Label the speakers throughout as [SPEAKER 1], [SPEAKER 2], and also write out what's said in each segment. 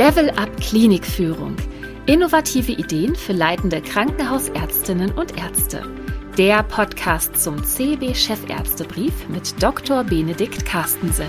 [SPEAKER 1] Level Up Klinikführung. Innovative Ideen für leitende Krankenhausärztinnen und Ärzte. Der Podcast zum CEB Chefärztebrief mit Dr. Benedikt Carstensen.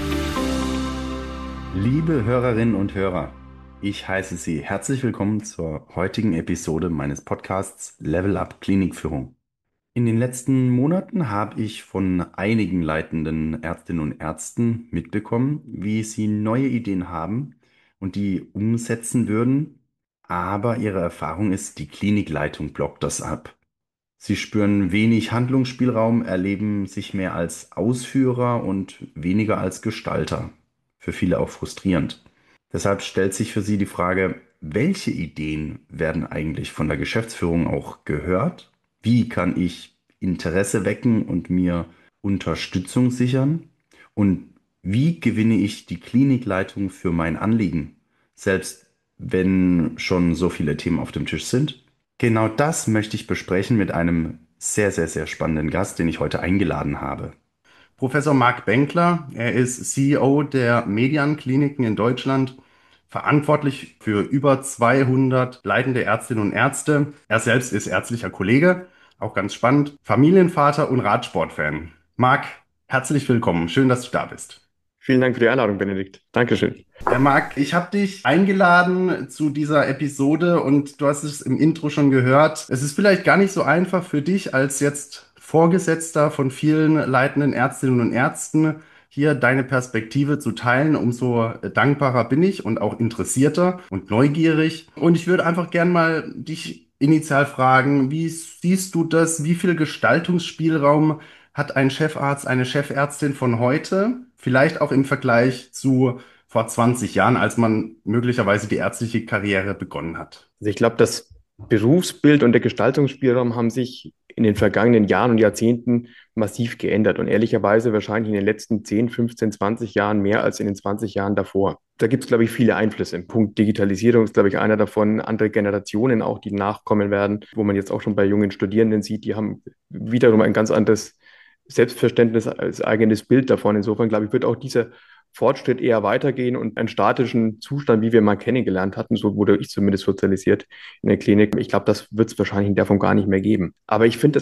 [SPEAKER 2] Liebe Hörerinnen und Hörer, ich heiße Sie herzlich willkommen zur heutigen Episode meines Podcasts Level Up Klinikführung. In den letzten Monaten habe ich von einigen leitenden Ärztinnen und Ärzten mitbekommen, wie sie neue Ideen haben und die umsetzen würden, aber ihre Erfahrung ist, die Klinikleitung blockt das ab. Sie spüren wenig Handlungsspielraum, erleben sich mehr als Ausführer und weniger als Gestalter. Für viele auch frustrierend. Deshalb stellt sich für Sie die Frage, welche Ideen werden eigentlich von der Geschäftsführung auch gehört? Wie kann ich Interesse wecken und mir Unterstützung sichern? Und wie gewinne ich die Klinikleitung für mein Anliegen, selbst wenn schon so viele Themen auf dem Tisch sind? Genau das möchte ich besprechen mit einem sehr, sehr, sehr spannenden Gast, den ich heute eingeladen habe. Professor Marc Benkler, er ist CEO der Median Kliniken in Deutschland, verantwortlich für über 200 leitende Ärztinnen und Ärzte. Er selbst ist ärztlicher Kollege, auch ganz spannend, Familienvater und Radsportfan. Marc, herzlich willkommen. Schön, dass du da bist.
[SPEAKER 3] Vielen Dank für die Einladung, Benedikt. Dankeschön.
[SPEAKER 2] Marc, ich habe dich eingeladen zu dieser Episode und du hast es im Intro schon gehört. Es ist vielleicht gar nicht so einfach für dich als jetzt Vorgesetzter von vielen leitenden Ärztinnen und Ärzten, hier deine Perspektive zu teilen. Umso dankbarer bin ich und auch interessierter und neugierig. Und ich würde einfach gern mal dich initial fragen, wie siehst du das? Wie viel Gestaltungsspielraum hat ein Chefarzt, eine Chefärztin von heute? Vielleicht auch im Vergleich zu vor 20 Jahren, als man möglicherweise die ärztliche Karriere begonnen hat.
[SPEAKER 3] Also ich glaube, das Berufsbild und der Gestaltungsspielraum haben sich in den vergangenen Jahren und Jahrzehnten massiv geändert und ehrlicherweise wahrscheinlich in den letzten 10, 15, 20 Jahren mehr als in den 20 Jahren davor. Da gibt es, glaube ich, viele Einflüsse. Im Punkt Digitalisierung ist, glaube ich, einer davon. Andere Generationen auch, die nachkommen werden, wo man jetzt auch schon bei jungen Studierenden sieht, die haben wiederum ein ganz anderes Selbstverständnis, als eigenes Bild davon. Insofern, glaube ich, wird auch dieser Fortschritt eher weitergehen und einen statischen Zustand, wie wir mal kennengelernt hatten, so wurde ich zumindest sozialisiert in der Klinik. Ich glaube, das wird es wahrscheinlich in der Form gar nicht mehr geben. Aber ich finde,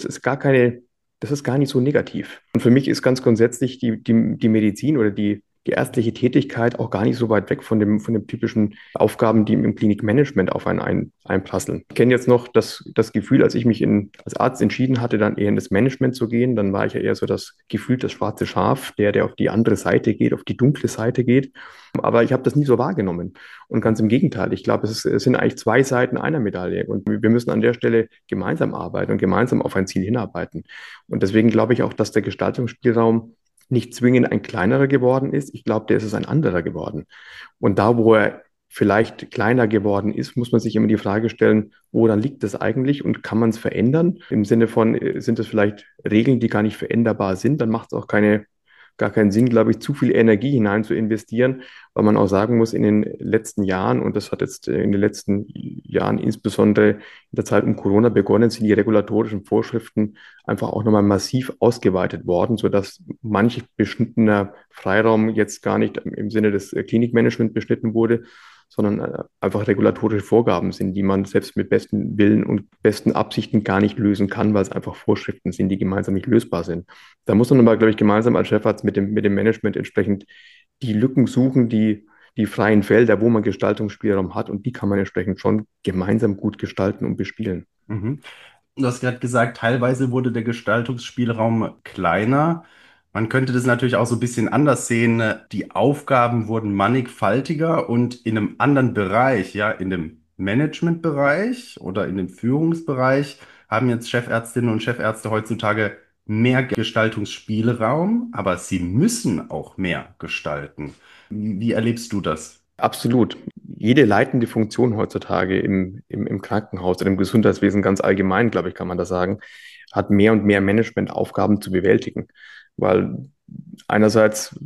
[SPEAKER 3] das ist gar nicht so negativ. Und für mich ist ganz grundsätzlich die Medizin oder die ärztliche Tätigkeit auch gar nicht so weit weg von dem typischen Aufgaben, die im Klinikmanagement auf einen einprasseln. Ich kenne jetzt noch das Gefühl, als ich mich als Arzt entschieden hatte, dann eher in das Management zu gehen, dann war ich ja eher so das Gefühl, das schwarze Schaf, der auf die andere Seite geht, auf die dunkle Seite geht. Aber ich habe das nie so wahrgenommen. Und ganz im Gegenteil, ich glaube, es sind eigentlich zwei Seiten einer Medaille. Und wir müssen an der Stelle gemeinsam arbeiten und gemeinsam auf ein Ziel hinarbeiten. Und deswegen glaube ich auch, dass der Gestaltungsspielraum nicht zwingend ein kleinerer geworden ist. Ich glaube, der ist es ein anderer geworden. Und da, wo er vielleicht kleiner geworden ist, muss man sich immer die Frage stellen, woran liegt das eigentlich und kann man es verändern? Im Sinne von, sind es vielleicht Regeln, die gar nicht veränderbar sind? Dann macht es auch gar keinen Sinn, glaube ich, zu viel Energie hinein zu investieren, weil man auch sagen muss, in den letzten Jahren, und das hat jetzt in den letzten Jahren insbesondere in der Zeit um Corona begonnen, sind die regulatorischen Vorschriften einfach auch nochmal massiv ausgeweitet worden, sodass manch beschnittener Freiraum jetzt gar nicht im Sinne des Klinikmanagements beschnitten wurde, sondern einfach regulatorische Vorgaben sind, die man selbst mit bestem Willen und besten Absichten gar nicht lösen kann, weil es einfach Vorschriften sind, die gemeinsam nicht lösbar sind. Da muss man aber, glaube ich, gemeinsam als Chefarzt mit dem Management entsprechend die Lücken suchen, die freien Felder, wo man Gestaltungsspielraum hat, und die kann man entsprechend schon gemeinsam gut gestalten und bespielen.
[SPEAKER 2] Mhm. Du hast gerade gesagt, teilweise wurde der Gestaltungsspielraum kleiner. Man könnte das natürlich auch so ein bisschen anders sehen. Die Aufgaben wurden mannigfaltiger und in einem anderen Bereich, ja, in dem Managementbereich oder in dem Führungsbereich, haben jetzt Chefärztinnen und Chefärzte heutzutage mehr Gestaltungsspielraum, aber sie müssen auch mehr gestalten. Wie erlebst du das?
[SPEAKER 3] Absolut. Jede leitende Funktion heutzutage im Krankenhaus oder im Gesundheitswesen ganz allgemein, glaube ich, kann man das sagen, hat mehr und mehr Managementaufgaben zu bewältigen. Weil einerseits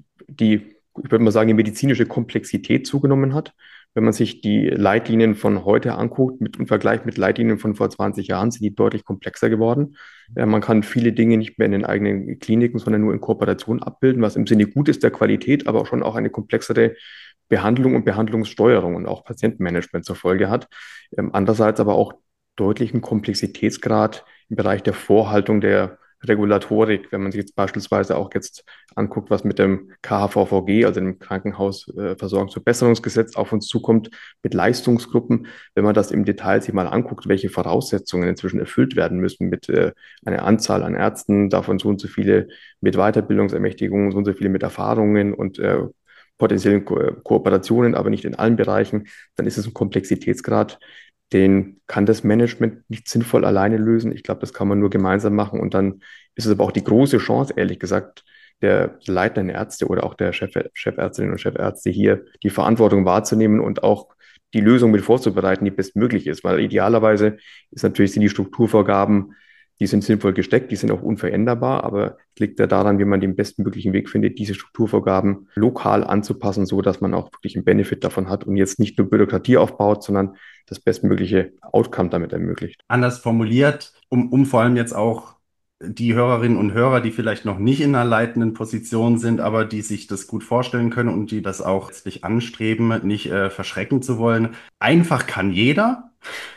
[SPEAKER 3] ich würde mal sagen, die medizinische Komplexität zugenommen hat. Wenn man sich die Leitlinien von heute anguckt, im Vergleich mit Leitlinien von vor 20 Jahren, sind die deutlich komplexer geworden. Man kann viele Dinge nicht mehr in den eigenen Kliniken, sondern nur in Kooperation abbilden, was im Sinne gut ist der Qualität, aber auch schon auch eine komplexere Behandlung und Behandlungssteuerung und auch Patientenmanagement zur Folge hat. Andererseits aber auch deutlichen Komplexitätsgrad im Bereich der Vorhaltung der Regulatorik, wenn man sich jetzt beispielsweise auch jetzt anguckt, was mit dem KHVVG, also dem Krankenhausversorgungsverbesserungsgesetz, auf uns zukommt mit Leistungsgruppen. Wenn man das im Detail sich mal anguckt, welche Voraussetzungen inzwischen erfüllt werden müssen mit einer Anzahl an Ärzten, davon so und so viele mit Weiterbildungsermächtigungen, so und so viele mit Erfahrungen und potenziellen Kooperationen, aber nicht in allen Bereichen, dann ist es ein Komplexitätsgrad, den kann das Management nicht sinnvoll alleine lösen. Ich glaube, das kann man nur gemeinsam machen. Und dann ist es aber auch die große Chance, ehrlich gesagt, der leitenden Ärzte oder auch der Chefärztinnen und Chefärzte hier die Verantwortung wahrzunehmen und auch die Lösung mit vorzubereiten, die bestmöglich ist. Weil idealerweise sind die Strukturvorgaben, die sind sinnvoll gesteckt, die sind auch unveränderbar, aber es liegt ja daran, wie man den bestmöglichen Weg findet, diese Strukturvorgaben lokal anzupassen, so dass man auch wirklich einen Benefit davon hat und jetzt nicht nur Bürokratie aufbaut, sondern das bestmögliche Outcome damit ermöglicht.
[SPEAKER 2] Anders formuliert, um vor allem jetzt auch die Hörerinnen und Hörer, die vielleicht noch nicht in einer leitenden Position sind, aber die sich das gut vorstellen können und die das auch letztlich anstreben, nicht verschrecken zu wollen. Einfach kann jeder.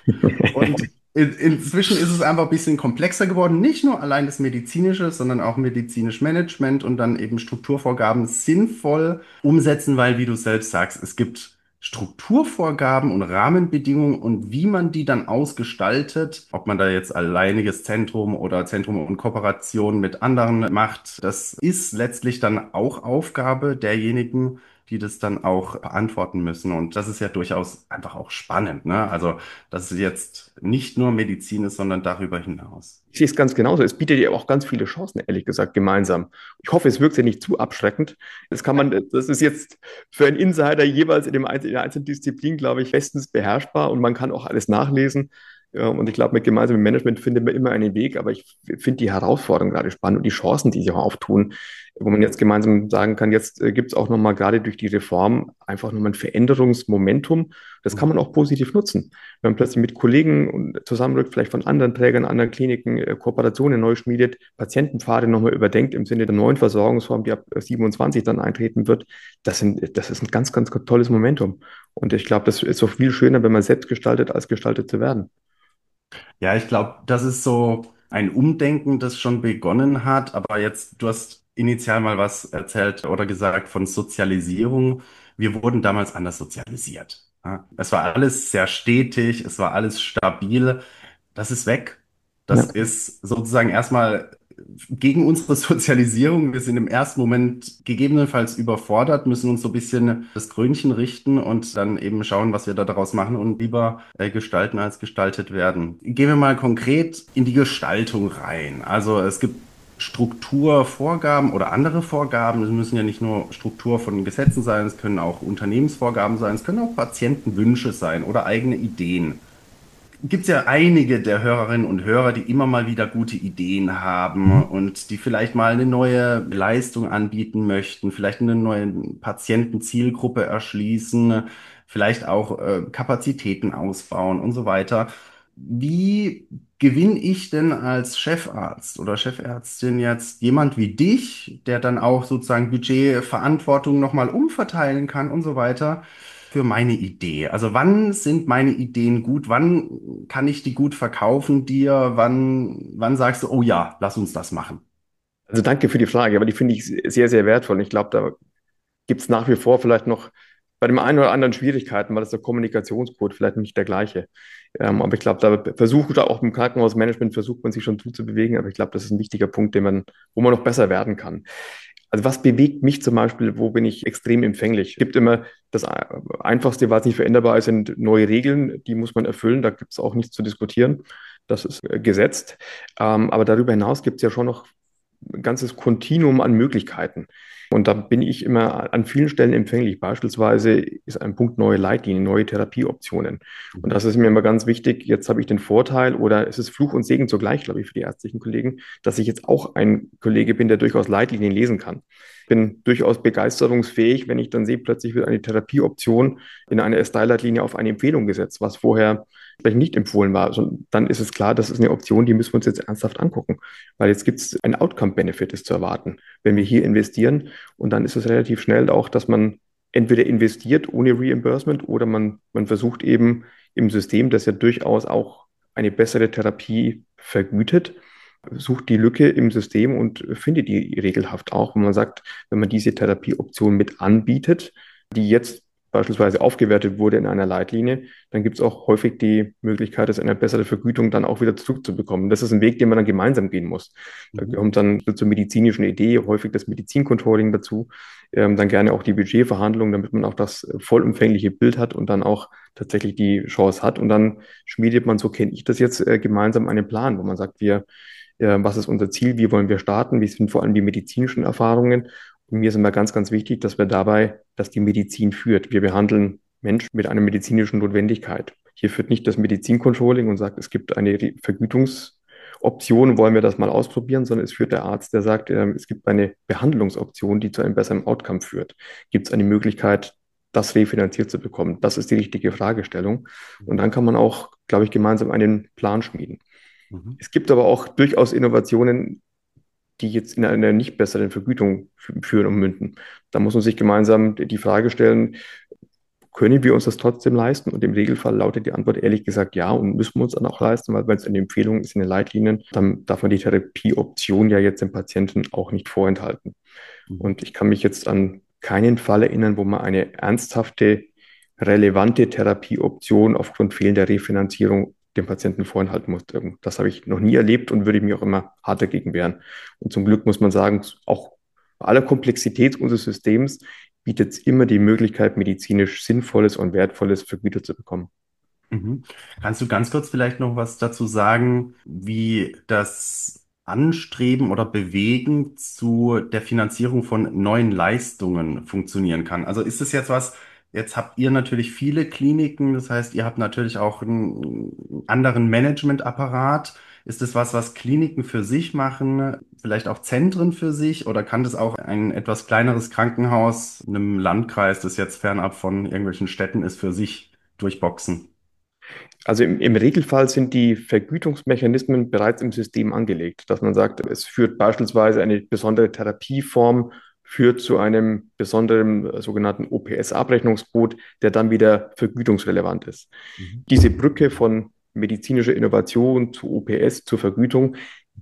[SPEAKER 2] Und inzwischen ist es einfach ein bisschen komplexer geworden. Nicht nur allein das Medizinische, sondern auch medizinisch Management und dann eben Strukturvorgaben sinnvoll umsetzen, weil, wie du selbst sagst, es gibt Strukturvorgaben und Rahmenbedingungen und wie man die dann ausgestaltet, ob man da jetzt alleiniges Zentrum oder Zentrum und Kooperation mit anderen macht, das ist letztlich dann auch Aufgabe derjenigen, die das dann auch beantworten müssen. Und das ist ja durchaus einfach auch spannend, ne? Also, dass es jetzt nicht nur Medizin ist, sondern darüber hinaus.
[SPEAKER 3] Ich sehe es ganz genauso. Es bietet ja auch ganz viele Chancen, ehrlich gesagt, gemeinsam. Ich hoffe, es wirkt ja nicht zu abschreckend. Das ist jetzt für einen Insider jeweils in der einzelnen Disziplin, glaube ich, bestens beherrschbar und man kann auch alles nachlesen. Und ich glaube, mit gemeinsamem Management findet man immer einen Weg, aber ich finde die Herausforderung gerade spannend und die Chancen, die sich auch auftun, wo man jetzt gemeinsam sagen kann, jetzt gibt es auch nochmal gerade durch die Reform einfach nochmal ein Veränderungsmomentum. Das kann man auch positiv nutzen. Wenn man plötzlich mit Kollegen zusammenrückt, vielleicht von anderen Trägern, anderen Kliniken, Kooperationen neu schmiedet, Patientenpfade nochmal überdenkt im Sinne der neuen Versorgungsform, die ab 27 dann eintreten wird, das ist ein ganz, ganz tolles Momentum. Und ich glaube, das ist so viel schöner, wenn man selbst gestaltet, als gestaltet zu werden.
[SPEAKER 2] Ja, ich glaube, das ist so ein Umdenken, das schon begonnen hat. Aber jetzt, du hast initial mal was erzählt oder gesagt von Sozialisierung. Wir wurden damals anders sozialisiert. Ja, es war alles sehr stetig, es war alles stabil. Das ist weg. Das
[SPEAKER 3] Ja.
[SPEAKER 2] ist sozusagen erstmal gegen unsere Sozialisierung. Wir sind im ersten Moment gegebenenfalls überfordert, müssen uns so ein bisschen das Krönchen richten und dann eben schauen, was wir da daraus machen und lieber gestalten als gestaltet werden. Gehen wir mal konkret in die Gestaltung rein. Also es gibt Strukturvorgaben oder andere Vorgaben. Es müssen ja nicht nur Struktur von Gesetzen sein, es können auch Unternehmensvorgaben sein, es können auch Patientenwünsche sein oder eigene Ideen. Gibt es ja einige der Hörerinnen und Hörer, die immer mal wieder gute Ideen haben und die vielleicht mal eine neue Leistung anbieten möchten, vielleicht eine neue Patientenzielgruppe erschließen, vielleicht auch Kapazitäten ausbauen und so weiter. Wie gewinne ich denn als Chefarzt oder Chefärztin jetzt jemand wie dich, der dann auch sozusagen Budgetverantwortung nochmal umverteilen kann und so weiter? Für meine Idee? Also wann sind meine Ideen gut? Wann kann ich die gut verkaufen dir? Wann sagst du, oh ja, lass uns das machen?
[SPEAKER 3] Also danke für die Frage, aber die finde ich sehr, sehr wertvoll. Und ich glaube, da gibt es nach wie vor vielleicht noch bei dem einen oder anderen Schwierigkeiten, weil das der Kommunikationscode vielleicht nicht der gleiche. Aber ich glaube, da auch im Krankenhausmanagement versucht man sich schon zu bewegen, aber ich glaube, das ist ein wichtiger Punkt, wo man noch besser werden kann. Also was bewegt mich zum Beispiel, wo bin ich extrem empfänglich? Es gibt immer das Einfachste, was nicht veränderbar ist, sind neue Regeln, die muss man erfüllen, da gibt es auch nichts zu diskutieren. Das ist gesetzt. Aber darüber hinaus gibt es ja schon noch ein ganzes Kontinuum an Möglichkeiten. Und da bin ich immer an vielen Stellen empfänglich. Beispielsweise ist ein Punkt neue Leitlinien, neue Therapieoptionen. Und das ist mir immer ganz wichtig. Jetzt habe ich den Vorteil, oder es ist Fluch und Segen zugleich, glaube ich, für die ärztlichen Kollegen, dass ich jetzt auch ein Kollege bin, der durchaus Leitlinien lesen kann. Bin durchaus begeisterungsfähig, wenn ich dann sehe, plötzlich wird eine Therapieoption in einer SDI-Leitlinie auf eine Empfehlung gesetzt, was vorher vielleicht nicht empfohlen war. Also dann ist es klar, das ist eine Option, die müssen wir uns jetzt ernsthaft angucken, weil jetzt gibt es ein Outcome-Benefit, ist zu erwarten, wenn wir hier investieren. Und dann ist es relativ schnell auch, dass man entweder investiert ohne Reimbursement oder man versucht eben im System, das ja durchaus auch eine bessere Therapie vergütet, sucht die Lücke im System und findet die regelhaft auch, wo man sagt, wenn man diese Therapieoption mit anbietet, die jetzt beispielsweise aufgewertet wurde in einer Leitlinie, dann gibt es auch häufig die Möglichkeit, das eine bessere Vergütung dann auch wieder zurückzubekommen. Das ist ein Weg, den man dann gemeinsam gehen muss. Da kommt dann zur medizinischen Idee häufig das Medizincontrolling dazu, dann gerne auch die Budgetverhandlungen, damit man auch das vollumfängliche Bild hat und dann auch tatsächlich die Chance hat. Und dann schmiedet man, so kenne ich das jetzt, gemeinsam einen Plan, wo man sagt, was ist unser Ziel, wie wollen wir starten, wie sind vor allem die medizinischen Erfahrungen. Und mir ist immer ganz, ganz wichtig, dass die Medizin führt. Wir behandeln Menschen mit einer medizinischen Notwendigkeit. Hier führt nicht das Medizincontrolling und sagt, es gibt eine Vergütungsoption, wollen wir das mal ausprobieren, sondern es führt der Arzt, der sagt, es gibt eine Behandlungsoption, die zu einem besseren Outcome führt. Gibt es eine Möglichkeit, das refinanziert zu bekommen? Das ist die richtige Fragestellung. Und dann kann man auch, glaube ich, gemeinsam einen Plan schmieden. Es gibt aber auch durchaus Innovationen, die jetzt in einer nicht besseren Vergütung führen und münden. Da muss man sich gemeinsam die Frage stellen, können wir uns das trotzdem leisten? Und im Regelfall lautet die Antwort ehrlich gesagt ja und müssen wir uns dann auch leisten, weil wenn es eine Empfehlung ist in den Leitlinien, dann darf man die Therapieoption ja jetzt dem Patienten auch nicht vorenthalten. Und ich kann mich jetzt an keinen Fall erinnern, wo man eine ernsthafte, relevante Therapieoption aufgrund fehlender Refinanzierung dem Patienten vorenthalten musste. Das habe ich noch nie erlebt und würde ich mich auch immer hart dagegen wehren. Und zum Glück muss man sagen, auch bei aller Komplexität unseres Systems bietet es immer die Möglichkeit, medizinisch Sinnvolles und Wertvolles vergütet zu bekommen.
[SPEAKER 2] Mhm. Kannst du ganz kurz vielleicht noch was dazu sagen, wie das Anstreben oder Bewegen zu der Finanzierung von neuen Leistungen funktionieren kann? Also ist es jetzt was, jetzt habt ihr natürlich viele Kliniken, das heißt, ihr habt natürlich auch einen anderen Managementapparat. Ist es was, was Kliniken für sich machen, vielleicht auch Zentren für sich, oder kann das auch ein etwas kleineres Krankenhaus in einem Landkreis, das jetzt fernab von irgendwelchen Städten ist, für sich durchboxen?
[SPEAKER 3] Also im Regelfall sind die Vergütungsmechanismen bereits im System angelegt, dass man sagt, es führt beispielsweise eine besondere Therapieform, führt zu einem besonderen sogenannten OPS-Abrechnungscode, der dann wieder vergütungsrelevant ist. Diese Brücke von medizinischer Innovation zu OPS, zur Vergütung,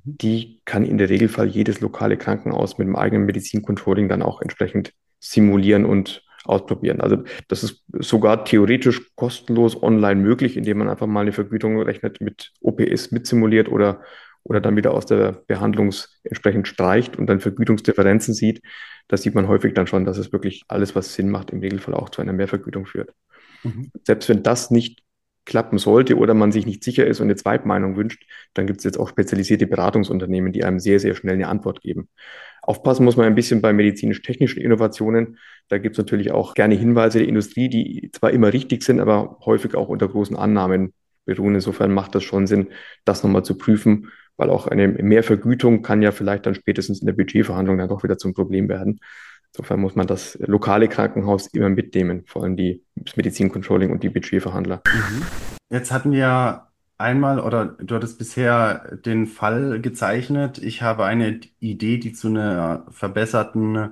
[SPEAKER 3] die kann in der Regelfall jedes lokale Krankenhaus mit dem eigenen Medizincontrolling dann auch entsprechend simulieren und ausprobieren. Also das ist sogar theoretisch kostenlos online möglich, indem man einfach mal eine Vergütung rechnet, mit OPS mitsimuliert oder dann wieder aus der Behandlung entsprechend streicht und dann Vergütungsdifferenzen sieht. Das sieht man häufig dann schon, dass es wirklich alles, was Sinn macht, im Regelfall auch zu einer Mehrvergütung führt. Selbst wenn das nicht klappen sollte oder man sich nicht sicher ist und eine Zweitmeinung wünscht, dann gibt es jetzt auch spezialisierte Beratungsunternehmen, die einem sehr, sehr schnell eine Antwort geben. Aufpassen muss man ein bisschen bei medizinisch-technischen Innovationen. Da gibt es natürlich auch gerne Hinweise der Industrie, die zwar immer richtig sind, aber häufig auch unter großen Annahmen beruhen. Insofern macht das schon Sinn, das nochmal zu prüfen, weil auch eine Mehrvergütung kann ja vielleicht dann spätestens in der Budgetverhandlung dann doch wieder zum Problem werden. Insofern muss man das lokale Krankenhaus immer mitnehmen, vor allem das Medizincontrolling und die Budgetverhandler.
[SPEAKER 2] Jetzt hatten wir einmal, oder du hattest bisher den Fall gezeichnet, ich habe eine Idee, die zu einer verbesserten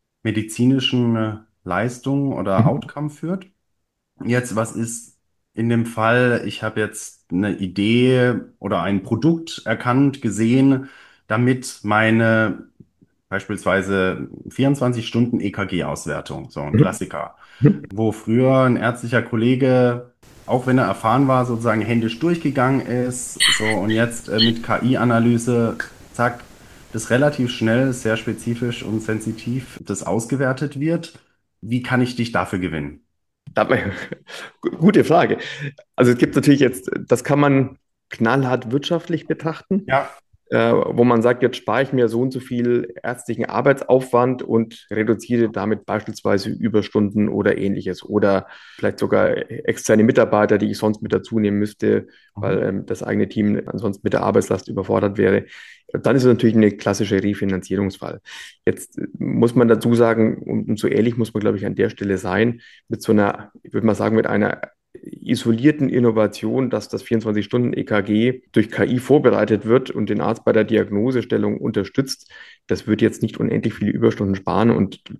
[SPEAKER 2] medizinischen Leistung oder Outcome führt. Jetzt, was ist in dem Fall, ich habe jetzt eine Idee oder ein Produkt erkannt, gesehen, damit meine beispielsweise 24 Stunden EKG-Auswertung, so ein Klassiker, wo früher ein ärztlicher Kollege, auch wenn er erfahren war, sozusagen händisch durchgegangen ist, so, und jetzt mit KI-Analyse, zack, das relativ schnell, sehr spezifisch und sensitiv, das ausgewertet wird. Wie kann ich dich dafür gewinnen?
[SPEAKER 3] Gute Frage. Also es gibt natürlich jetzt, das kann man knallhart wirtschaftlich betrachten.
[SPEAKER 2] Ja.
[SPEAKER 3] Wo man sagt, jetzt spare ich mir so und so viel ärztlichen Arbeitsaufwand und reduziere damit beispielsweise Überstunden oder ähnliches oder vielleicht sogar externe Mitarbeiter, die ich sonst mit dazu nehmen müsste, weil das eigene Team ansonsten mit der Arbeitslast überfordert wäre. Dann ist es natürlich eine klassische Refinanzierungsfall. Jetzt muss man dazu sagen, und so ehrlich muss man, glaube ich, an der Stelle sein, mit so einer, ich würde mal sagen, mit einer isolierten Innovation, dass das 24-Stunden-EKG durch KI vorbereitet wird und den Arzt bei der Diagnosestellung unterstützt. Das wird jetzt nicht unendlich viele Überstunden sparen und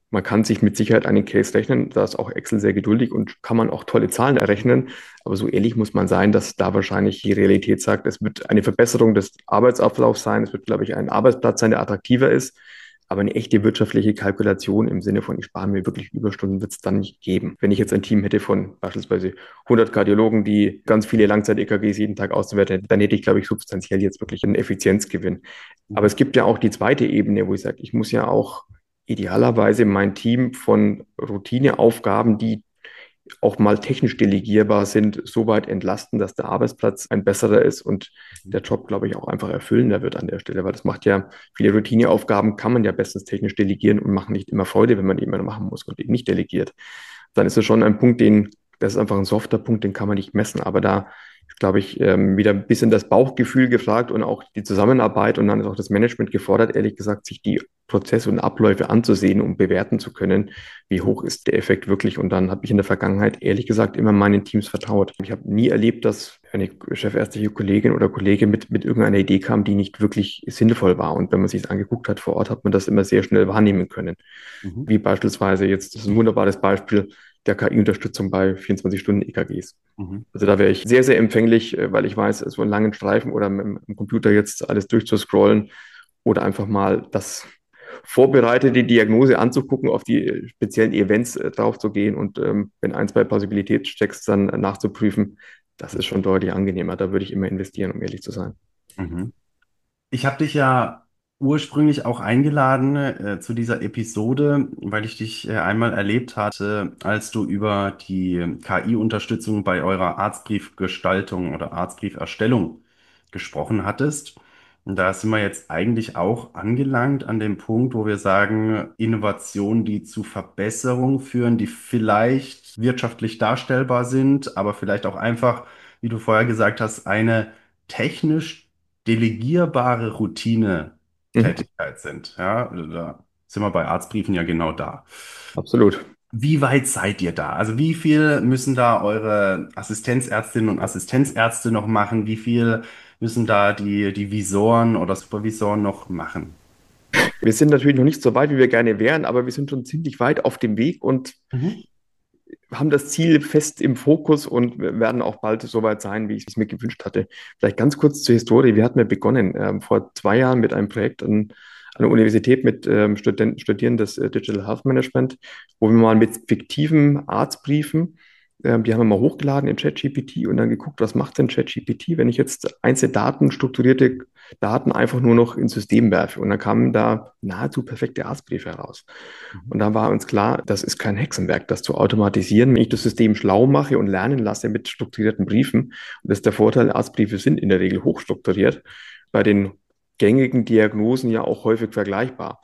[SPEAKER 3] Man kann sich mit Sicherheit einen Case rechnen, da ist auch Excel sehr geduldig und kann man auch tolle Zahlen errechnen. Aber so ehrlich muss man sein, dass da wahrscheinlich die Realität sagt, es wird eine Verbesserung des Arbeitsablaufs sein. Es wird, glaube ich, ein Arbeitsplatz sein, der attraktiver ist. Aber eine echte wirtschaftliche Kalkulation im Sinne von, ich spare mir wirklich Überstunden, wird es dann nicht geben. Wenn ich jetzt ein Team hätte von beispielsweise 100 Kardiologen, die ganz viele Langzeit-EKGs jeden Tag auszuwerten hätten, dann hätte ich, glaube ich, substanziell jetzt wirklich einen Effizienzgewinn. Aber es gibt ja auch die zweite Ebene, wo ich sage, ich muss ja auch idealerweise mein Team von Routineaufgaben, die auch mal technisch delegierbar sind, so weit entlasten, dass der Arbeitsplatz ein besserer ist und der Job, glaube ich, auch einfach erfüllender wird an der Stelle, weil das macht ja, viele Routineaufgaben kann man ja bestens technisch delegieren und machen nicht immer Freude, wenn man die immer machen muss und eben nicht delegiert. Dann ist es schon ein Punkt, das ist einfach ein softer Punkt, den kann man nicht messen, aber da ist, glaube ich, wieder ein bisschen das Bauchgefühl gefragt und auch die Zusammenarbeit und dann ist auch das Management gefordert, ehrlich gesagt, sich die Prozesse und Abläufe anzusehen, um bewerten zu können, wie hoch ist der Effekt wirklich. Und dann habe ich in der Vergangenheit, ehrlich gesagt, immer meinen Teams vertraut. Ich habe nie erlebt, dass eine chefärztliche Kollegin oder Kollege mit irgendeiner Idee kam, die nicht wirklich sinnvoll war. Und wenn man sich das angeguckt hat vor Ort, hat man das immer sehr schnell wahrnehmen können.
[SPEAKER 2] Mhm.
[SPEAKER 3] Wie beispielsweise jetzt, das ist ein wunderbares Beispiel, der KI-Unterstützung bei 24-Stunden-EKGs.
[SPEAKER 2] Mhm.
[SPEAKER 3] Also da wäre ich sehr, sehr empfänglich, weil ich weiß, so einen langen Streifen oder mit dem Computer jetzt alles durchzuscrollen oder einfach mal das vorbereitete Diagnose anzugucken, auf die speziellen Events drauf zu gehen und wenn ein, zwei Plausibilitätschecks dann nachzuprüfen, das ist schon deutlich angenehmer. Da würde ich immer investieren, um ehrlich zu sein.
[SPEAKER 2] Mhm. Ich habe dich ja ursprünglich auch eingeladen zu dieser Episode, weil ich dich einmal erlebt hatte, als du über die KI-Unterstützung bei eurer Arztbriefgestaltung oder Arztbrieferstellung gesprochen hattest. Und da sind wir jetzt eigentlich auch angelangt an dem Punkt, wo wir sagen, Innovationen, die zu Verbesserungen führen, die vielleicht wirtschaftlich darstellbar sind, aber vielleicht auch einfach, wie du vorher gesagt hast, eine technisch delegierbare
[SPEAKER 3] Mhm,
[SPEAKER 2] Routine-Tätigkeit sind. Ja, da sind wir bei Arztbriefen ja genau da.
[SPEAKER 3] absolut.
[SPEAKER 2] Wie weit seid ihr da? Also wie viel müssen da eure Assistenzärztinnen und Assistenzärzte noch machen? Wie viel müssen da die Visoren oder Supervisoren noch machen?
[SPEAKER 3] Wir sind natürlich noch nicht so weit, wie wir gerne wären, aber wir sind schon ziemlich weit auf dem Weg und
[SPEAKER 2] Mhm.
[SPEAKER 3] haben das Ziel fest im Fokus und werden auch bald so weit sein, wie ich es mir gewünscht hatte. Vielleicht ganz kurz zur Historie. Wir hatten ja begonnen vor 2 Jahren mit einem Projekt an der Universität mit Studierenden des Digital Health Management, wo wir mal mit fiktiven Arztbriefen, die haben wir mal hochgeladen in ChatGPT und dann geguckt, was macht denn ChatGPT, wenn ich jetzt einzelne Daten, strukturierte Daten einfach nur noch ins System werfe. Und dann kamen da nahezu perfekte Arztbriefe heraus. Und da war uns klar, das ist kein Hexenwerk, das zu automatisieren, wenn ich das System schlau mache und lernen lasse mit strukturierten Briefen. Und das ist der Vorteil, Arztbriefe sind in der Regel hochstrukturiert, bei den gängigen Diagnosen ja auch häufig vergleichbar.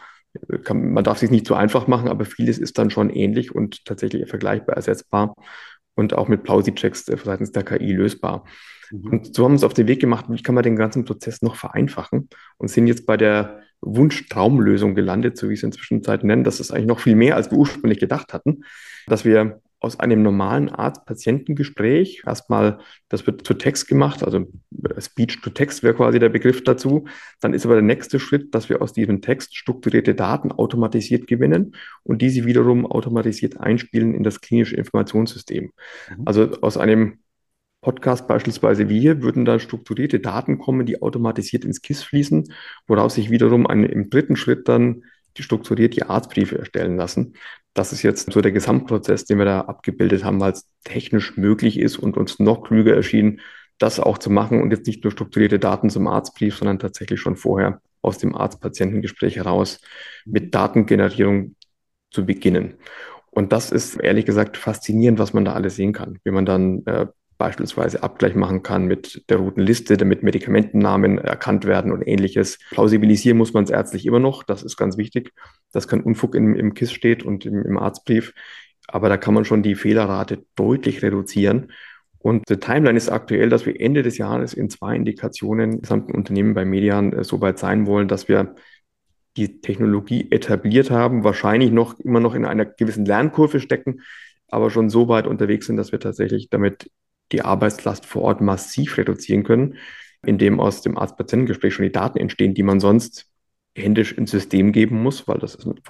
[SPEAKER 3] Man darf es sich nicht zu einfach machen, aber vieles ist dann schon ähnlich und tatsächlich vergleichbar ersetzbar und auch mit Plausi-Checks seitens der KI lösbar.
[SPEAKER 2] Mhm.
[SPEAKER 3] Und so haben wir uns auf den Weg gemacht, wie kann man den ganzen Prozess noch vereinfachen und sind jetzt bei der Wunsch-Traumlösung gelandet, so wie ich es inzwischen Zeit nennen. Das ist eigentlich noch viel mehr, als wir ursprünglich gedacht hatten, dass wir aus einem normalen Arzt-Patienten-Gespräch erstmal, das wird zu Text gemacht, also Speech-to-Text wäre quasi der Begriff dazu. Dann ist aber der nächste Schritt, dass wir aus diesem Text strukturierte Daten automatisiert gewinnen und diese wiederum automatisiert einspielen in das klinische Informationssystem.
[SPEAKER 2] Mhm.
[SPEAKER 3] Also aus einem Podcast beispielsweise wie hier würden dann strukturierte Daten kommen, die automatisiert ins KISS fließen, woraus sich wiederum im dritten Schritt dann strukturiert die Arztbriefe erstellen lassen. Das ist jetzt so der Gesamtprozess, den wir da abgebildet haben, weil es technisch möglich ist und uns noch klüger erschien, das auch zu machen und jetzt nicht nur strukturierte Daten zum Arztbrief, sondern tatsächlich schon vorher aus dem Arzt-Patientengespräch heraus mit Datengenerierung zu beginnen. Und das ist ehrlich gesagt faszinierend, was man da alles sehen kann, wie man dann beispielsweise Abgleich machen kann mit der Routenliste, damit Medikamentennamen erkannt werden und ähnliches. Plausibilisieren muss man es ärztlich immer noch, das ist ganz wichtig, dass kein Unfug im KISS steht und im Arztbrief. Aber da kann man schon die Fehlerrate deutlich reduzieren. Und die Timeline ist aktuell, dass wir Ende des Jahres in 2 Indikationen im gesamten Unternehmen bei Median so weit sein wollen, dass wir die Technologie etabliert haben, wahrscheinlich noch immer noch in einer gewissen Lernkurve stecken, aber schon so weit unterwegs sind, dass wir tatsächlich damit die Arbeitslast vor Ort massiv reduzieren können, indem aus dem Arzt-Patienten-Gespräch schon die Daten entstehen, die man sonst händisch ins System geben muss, weil das ist einfach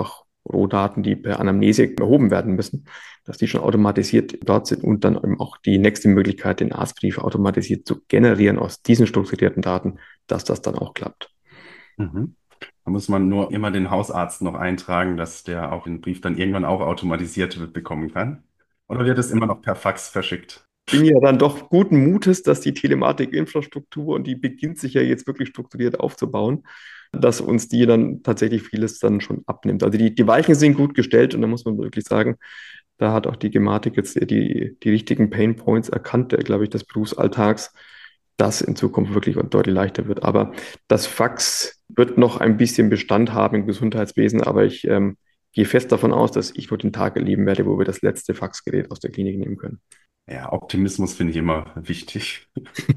[SPEAKER 3] Rohdaten, die per Anamnese erhoben werden müssen, dass die schon automatisiert dort sind und dann eben auch die nächste Möglichkeit, den Arztbrief automatisiert zu generieren aus diesen strukturierten Daten, dass das dann auch klappt.
[SPEAKER 2] Mhm. Da muss man nur immer den Hausarzt noch eintragen, dass der auch den Brief dann irgendwann auch automatisiert bekommen kann. Oder wird es immer noch per Fax verschickt?
[SPEAKER 3] Bin ja dann doch guten Mutes, dass die Telematikinfrastruktur, und die beginnt sich ja jetzt wirklich strukturiert aufzubauen, dass uns die dann tatsächlich vieles dann schon abnimmt. Also die Weichen sind gut gestellt und da muss man wirklich sagen, da hat auch die Gematik jetzt die richtigen Pain Points erkannt, glaube ich, des Berufsalltags, dass in Zukunft wirklich deutlich leichter wird. Aber das Fax wird noch ein bisschen Bestand haben im Gesundheitswesen, aber ich gehe fest davon aus, dass ich nur den Tag erleben werde, wo wir das letzte Faxgerät aus der Klinik nehmen können.
[SPEAKER 2] Ja, Optimismus finde ich immer wichtig.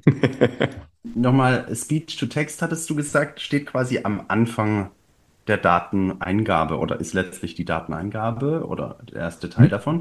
[SPEAKER 2] Nochmal, Speech-to-Text hattest du gesagt, steht quasi am Anfang der Dateneingabe oder ist letztlich die Dateneingabe oder der erste Teil davon.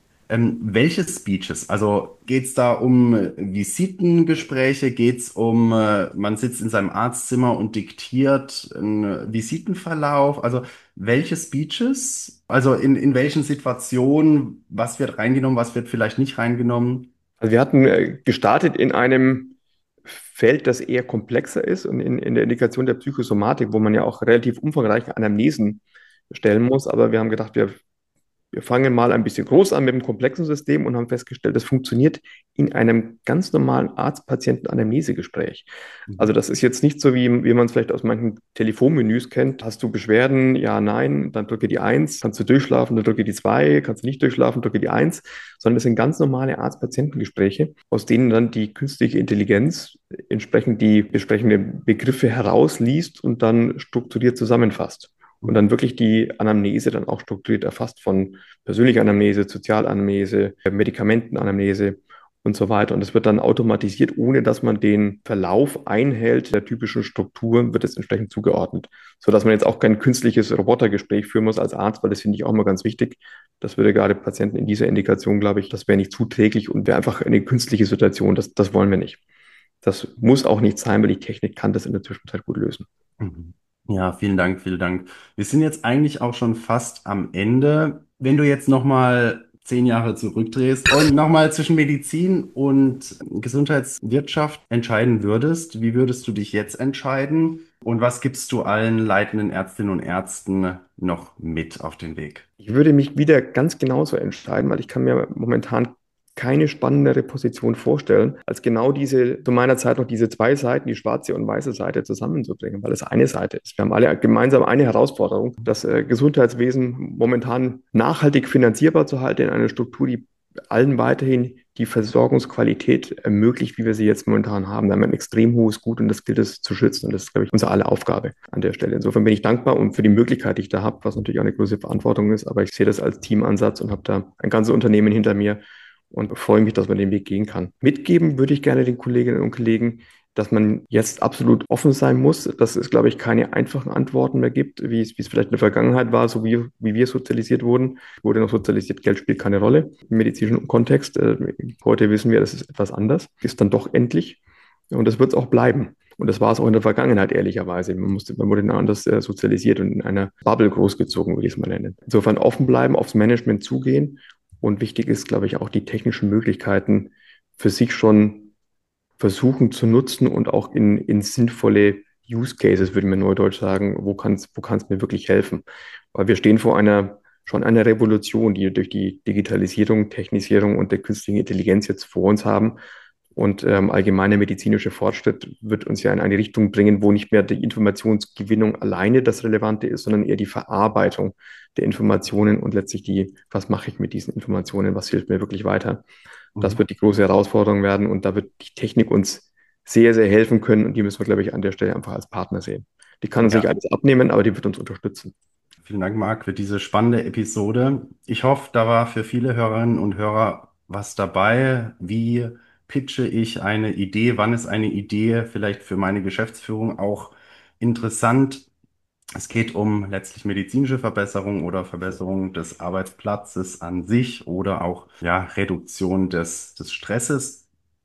[SPEAKER 2] Welche Speeches? Also geht es da um Visitengespräche? Geht es um, man sitzt in seinem Arztzimmer und diktiert einen Visitenverlauf? Also welche Speeches? Also in welchen Situationen? Was wird reingenommen? Was wird vielleicht nicht reingenommen?
[SPEAKER 3] Also wir hatten gestartet in einem Feld, das eher komplexer ist und in der Indikation der Psychosomatik, wo man ja auch relativ umfangreiche Anamnesen stellen muss. Aber wir haben gedacht, wir fangen mal ein bisschen groß an mit dem komplexen System und haben festgestellt, das funktioniert in einem ganz normalen Arzt-Patienten-Anamnesegespräch. Also
[SPEAKER 2] Mhm.
[SPEAKER 3] das ist jetzt nicht so, wie man es vielleicht aus manchen Telefonmenüs kennt. Hast du Beschwerden? Ja, nein, dann drücke die Eins. Kannst du durchschlafen? Dann drücke die 2. Kannst du nicht durchschlafen? Drücke die Eins. Sondern das sind ganz normale Arzt-Patienten-Gespräche, aus denen dann die künstliche Intelligenz entsprechend die besprechenden Begriffe herausliest und dann strukturiert zusammenfasst. Und dann wirklich die Anamnese dann auch strukturiert erfasst von persönliche Anamnese, Sozialanamnese, Medikamentenanamnese und so weiter. Und das wird dann automatisiert, ohne dass man den Verlauf einhält der typischen Strukturen, wird es entsprechend zugeordnet. Sodass man jetzt auch kein künstliches Robotergespräch führen muss als Arzt, weil das finde ich auch mal ganz wichtig. Das würde gerade Patienten in dieser Indikation, glaube ich, das wäre nicht zuträglich und wäre einfach eine künstliche Situation. Das wollen wir nicht. Das muss auch nicht sein, weil die Technik kann das in der Zwischenzeit gut lösen.
[SPEAKER 2] Mhm. Ja, vielen Dank, vielen Dank. Wir sind jetzt eigentlich auch schon fast am Ende. Wenn du jetzt nochmal 10 Jahre zurückdrehst und nochmal zwischen Medizin und Gesundheitswirtschaft entscheiden würdest, wie würdest du dich jetzt entscheiden? Und was gibst du allen leitenden Ärztinnen und Ärzten noch mit auf den Weg?
[SPEAKER 3] Ich würde mich wieder ganz genauso entscheiden, weil ich kann mir momentan keine spannendere Position vorstellen, als genau diese, zu meiner Zeit noch diese zwei Seiten, die schwarze und weiße Seite zusammenzubringen, weil es eine Seite ist. Wir haben alle gemeinsam eine Herausforderung, das Gesundheitswesen momentan nachhaltig finanzierbar zu halten in einer Struktur, die allen weiterhin die Versorgungsqualität ermöglicht, wie wir sie jetzt momentan haben. Wir haben ein extrem hohes Gut und das gilt es zu schützen. Und das ist, glaube ich, unsere aller Aufgabe an der Stelle. Insofern bin ich dankbar und für die Möglichkeit, die ich da habe, was natürlich auch eine große Verantwortung ist. Aber ich sehe das als Teamansatz und habe da ein ganzes Unternehmen hinter mir und freue mich, dass man den Weg gehen kann. Mitgeben würde ich gerne den Kolleginnen und Kollegen, dass man jetzt absolut offen sein muss, dass es, glaube ich, keine einfachen Antworten mehr gibt, wie es vielleicht in der Vergangenheit war, so wie wir sozialisiert wurden. Wurde noch sozialisiert, Geld spielt keine Rolle im medizinischen Kontext. Heute wissen wir, das ist etwas anders, ist dann doch endlich und das wird es auch bleiben. Und das war es auch in der Vergangenheit, ehrlicherweise. Man wurde anders sozialisiert und in einer Bubble großgezogen, würde ich es mal nennen. Insofern offen bleiben, aufs Management zugehen. Und wichtig ist, glaube ich, auch die technischen Möglichkeiten für sich schon versuchen zu nutzen und auch in sinnvolle Use Cases, würde man neudeutsch sagen, wo kann's mir wirklich helfen? Weil wir stehen vor schon einer Revolution, die wir durch die Digitalisierung, Technisierung und der künstlichen Intelligenz jetzt vor uns haben. Und allgemeiner medizinischer Fortschritt wird uns ja in eine Richtung bringen, wo nicht mehr die Informationsgewinnung alleine das Relevante ist, sondern eher die Verarbeitung der Informationen und letztlich was mache ich mit diesen Informationen, was hilft mir wirklich weiter. Das
[SPEAKER 2] Mhm.
[SPEAKER 3] wird die große Herausforderung werden und da wird die Technik uns sehr, sehr helfen können und die müssen wir, glaube ich, an der Stelle einfach als Partner sehen. Die kann uns nicht
[SPEAKER 2] Ja,
[SPEAKER 3] alles abnehmen, aber die wird uns unterstützen.
[SPEAKER 2] vielen Dank, Marc, für diese spannende Episode. Ich hoffe, da war für viele Hörerinnen und Hörer was dabei. Wie pitche ich eine Idee? Wann ist eine Idee vielleicht für meine Geschäftsführung auch interessant? Es geht um letztlich medizinische Verbesserung oder Verbesserung des Arbeitsplatzes an sich oder auch ja, Reduktion des Stresses.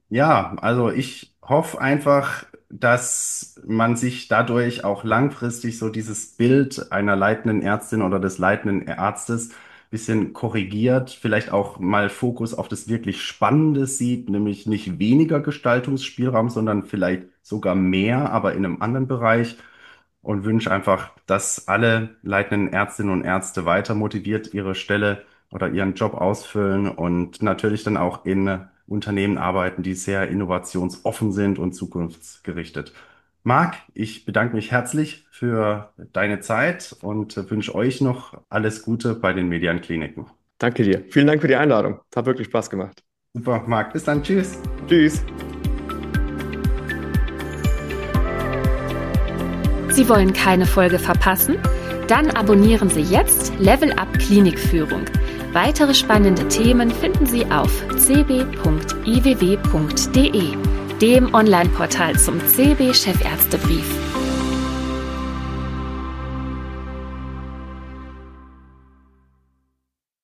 [SPEAKER 2] Ja, also ich hoffe einfach, dass man sich dadurch auch langfristig so dieses Bild einer leitenden Ärztin oder des leitenden Arztes bisschen korrigiert, vielleicht auch mal Fokus auf das wirklich Spannende sieht, nämlich nicht weniger Gestaltungsspielraum, sondern vielleicht sogar mehr, aber in einem anderen Bereich. Und wünsche einfach, dass alle leitenden Ärztinnen und Ärzte weiter motiviert ihre Stelle oder ihren Job ausfüllen und natürlich dann auch in Unternehmen arbeiten, die sehr innovationsoffen sind und zukunftsgerichtet. Marc, ich bedanke mich herzlich für deine Zeit und wünsche euch noch alles Gute bei den Median-Kliniken.
[SPEAKER 3] Danke dir. Vielen Dank für die Einladung. Hat wirklich Spaß gemacht.
[SPEAKER 2] Super, Marc, bis dann, tschüss.
[SPEAKER 3] Tschüss.
[SPEAKER 1] Sie wollen keine Folge verpassen? Dann abonnieren Sie jetzt Level Up Klinikführung. Weitere spannende Themen finden Sie auf cb.iww.de, dem Online-Portal zum CB Chefärztebrief.